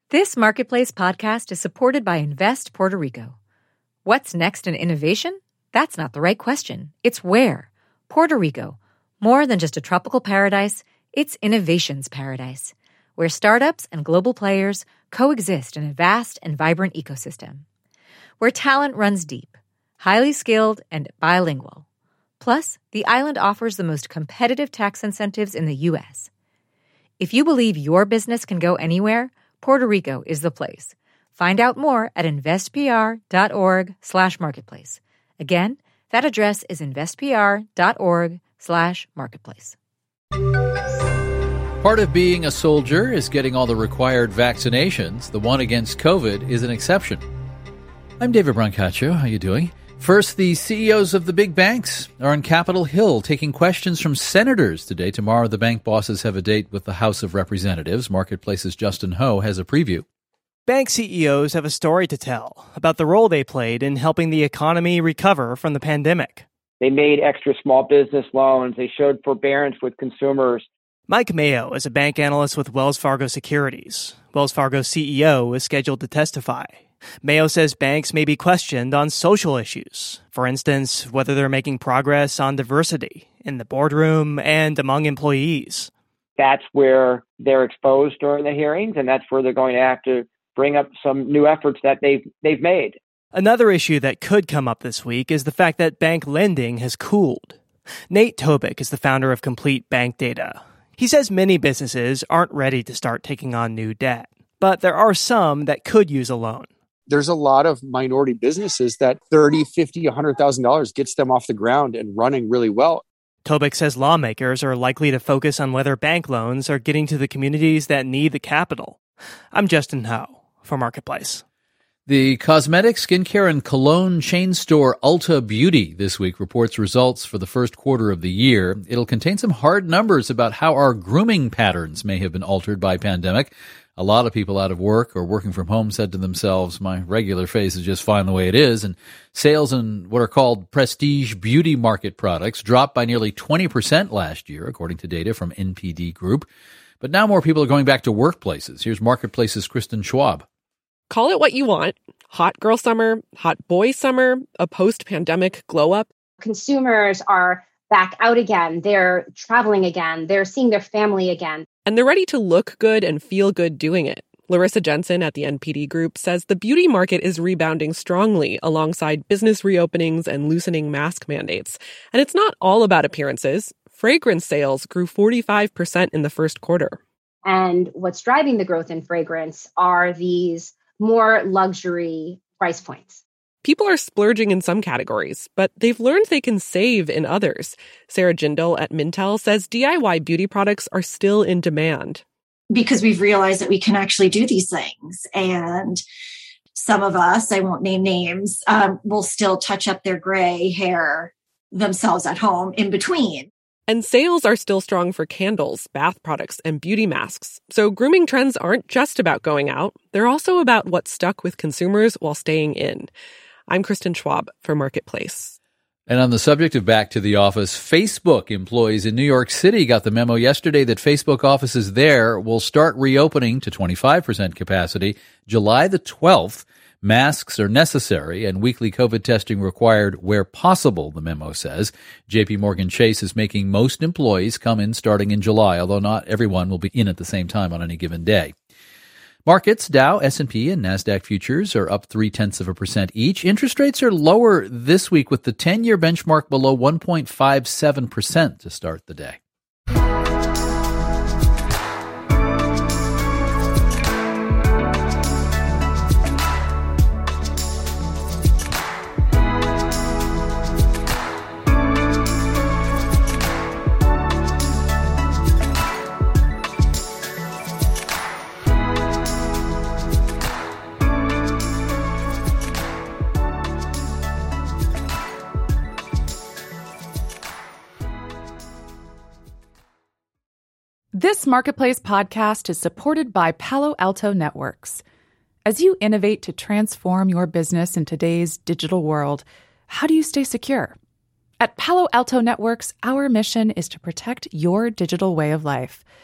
This Marketplace podcast is supported by Invest Puerto Rico. What's next in innovation? That's not the right question. It's where. Puerto Rico. More than just a tropical paradise, it's innovation's paradise, where startups and global players coexist in a vast and vibrant ecosystem. Where talent runs deep, highly skilled, and bilingual. Plus, the island offers the most competitive tax incentives in the U.S. If you believe your business can go anywhere, Puerto Rico is the place. Find out more at investpr.org/marketplace. Again, that address is investpr.org/marketplace. Part of being a soldier is getting all the required vaccinations. The one against COVID is an exception. I'm David Brancaccio. How you doing? First, the CEOs of the big banks are on Capitol Hill taking questions from senators today. Tomorrow, the bank bosses have a date with the House of Representatives. Marketplace's Justin Ho has a preview. Bank CEOs have a story to tell about the role they played in helping the economy recover from the pandemic. They made extra small business loans. They showed forbearance with consumers. Mike Mayo is a bank analyst with Wells Fargo Securities. Wells Fargo CEO is scheduled to testify. Mayo says banks may be questioned on social issues. For instance, whether they're making progress on diversity in the boardroom and among employees. That's where they're exposed during the hearings, and that's where they're going to have to bring up some new efforts that they've made. Another issue that could come up this week is the fact that bank lending has cooled. Nate Tobik is the founder of Complete Bank Data. He says many businesses aren't ready to start taking on new debt, but there are some that could use a loan. There's a lot of minority businesses that $30,000, $50,000, $100,000 gets them off the ground and running really well. Tobik says lawmakers are likely to focus on whether bank loans are getting to the communities that need the capital. I'm Justin Ho for Marketplace. The cosmetic, skincare, and cologne chain store Ulta Beauty this week reports results for the first quarter of the year. It'll contain some hard numbers about how our grooming patterns may have been altered by pandemic. A lot of people out of work or working from home said to themselves, my regular face is just fine the way it is. And sales in what are called prestige beauty market products dropped by nearly 20% last year, according to data from NPD Group. But now more people are going back to workplaces. Here's Marketplace's Kristen Schwab. Call it what you want. Hot girl summer, hot boy summer, a post-pandemic glow-up. Consumers are back out again. They're traveling again. They're seeing their family again. And they're ready to look good and feel good doing it. Larissa Jensen at the NPD Group says the beauty market is rebounding strongly alongside business reopenings and loosening mask mandates. And it's not all about appearances. Fragrance sales grew 45% in the first quarter. And what's driving the growth in fragrance are these more luxury price points. People are splurging in some categories, but they've learned they can save in others. Sarah Jindal at Mintel says DIY beauty products are still in demand. Because we've realized that we can actually do these things. And some of us, I won't name names, will still touch up their gray hair themselves at home in between. And sales are still strong for candles, bath products, and beauty masks. So grooming trends aren't just about going out. They're also about what stuck with consumers while staying in. I'm Kristen Schwab for Marketplace. And on the subject of back to the office, Facebook employees in New York City got the memo yesterday that Facebook offices there will start reopening to 25% capacity July the 12th. Masks are necessary and weekly COVID testing required where possible, the memo says. JP Morgan Chase is making most employees come in starting in July, although not everyone will be in at the same time on any given day. Markets, Dow, S&P, and NASDAQ futures are up 0.3% each. Interest rates are lower this week with the 10-year benchmark below 1.57% to start the day. This Marketplace podcast is supported by Palo Alto Networks. As you innovate to transform your business in today's digital world, how do you stay secure? At Palo Alto Networks, our mission is to protect your digital way of life.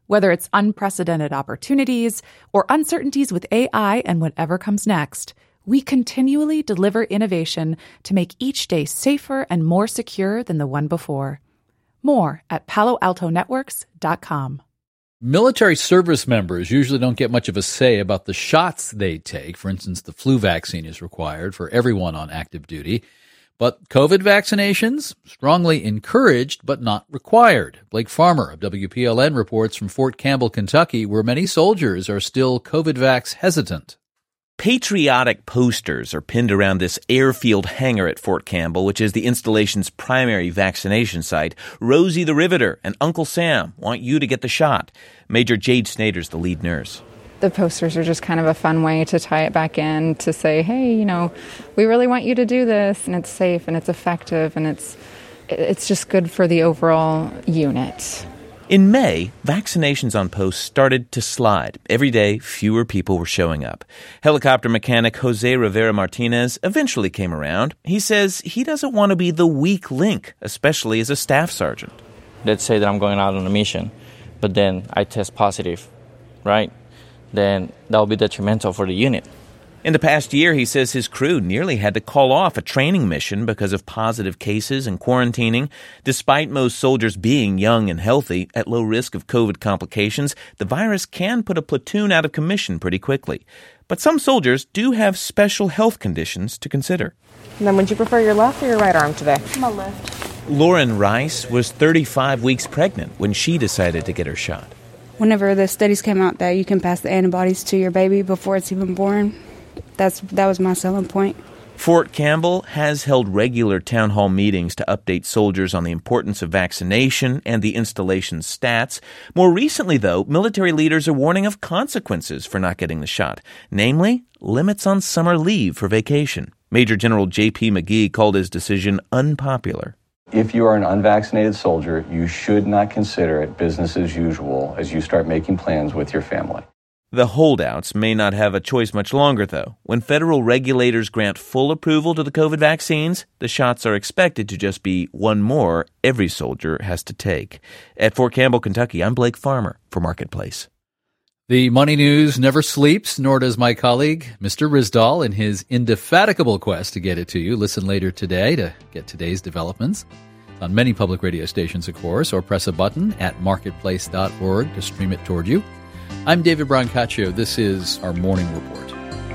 Whether it's unprecedented opportunities or uncertainties with AI and whatever comes next, we continually deliver innovation to make each day safer and more secure than the one before. More at PaloAltoNetworks.com. Military service members usually don't get much of a say about the shots they take. For instance, the flu vaccine is required for everyone on active duty. But COVID vaccinations, strongly encouraged but not required. Blake Farmer of WPLN reports from Fort Campbell, Kentucky, where many soldiers are still COVID vax hesitant. Patriotic posters are pinned around this airfield hangar at Fort Campbell, which is the installation's primary vaccination site. Rosie the Riveter and Uncle Sam want you to get the shot. Major Jade Snader's the lead nurse. The posters are just kind of a fun way to tie it back in, to say, hey, we really want you to do this, and it's safe, and it's effective, and it's just good for the overall unit. In May, vaccinations on posts started to slide. Every day, fewer people were showing up. Helicopter mechanic Jose Rivera Martinez eventually came around. He says he doesn't want to be the weak link, especially as a staff sergeant. Let's say that I'm going out on a mission, but then I test positive, right? Then that will be detrimental for the unit. In the past year, he says his crew nearly had to call off a training mission because of positive cases and quarantining. Despite most soldiers being young and healthy, at low risk of COVID complications, the virus can put a platoon out of commission pretty quickly. But some soldiers do have special health conditions to consider. And then would you prefer your left or your right arm today? My left. Lauren Rice was 35 weeks pregnant when she decided to get her shot. Whenever the studies came out that you can pass the antibodies to your baby before it's even born, that was my selling point. Fort Campbell has held regular town hall meetings to update soldiers on the importance of vaccination and the installation's stats. More recently, though, military leaders are warning of consequences for not getting the shot, namely limits on summer leave for vacation. Major General J.P. McGee called his decision unpopular. If you are an unvaccinated soldier, you should not consider it business as usual as you start making plans with your family. The holdouts may not have a choice much longer, though. When federal regulators grant full approval to the COVID vaccines, the shots are expected to just be one more every soldier has to take. At Fort Campbell, Kentucky, I'm Blake Farmer for Marketplace. The Money News never sleeps, nor does my colleague, Mr. Rizdal, in his indefatigable quest to get it to you. Listen later today to get today's developments. On many public radio stations, of course, or press a button at marketplace.org to stream it toward you. I'm David Brancaccio. This is our morning report.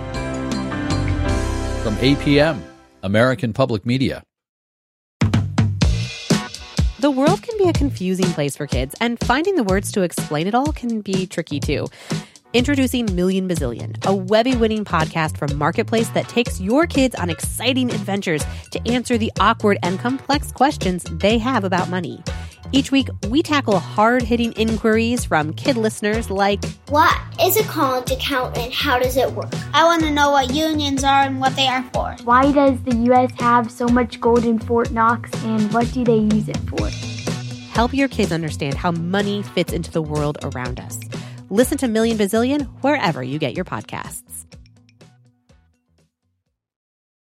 From APM, American Public Media. The world can be a confusing place for kids, and finding the words to explain it all can be tricky too. Introducing Million Bazillion, a Webby-winning podcast from Marketplace that takes your kids on exciting adventures to answer the awkward and complex questions they have about money. Each week, we tackle hard-hitting inquiries from kid listeners like, what is a college account and how does it work? I want to know what unions are and what they are for. Why does the U.S. have so much gold in Fort Knox and what do they use it for? Help your kids understand how money fits into the world around us. Listen to Million Bazillion wherever you get your podcasts.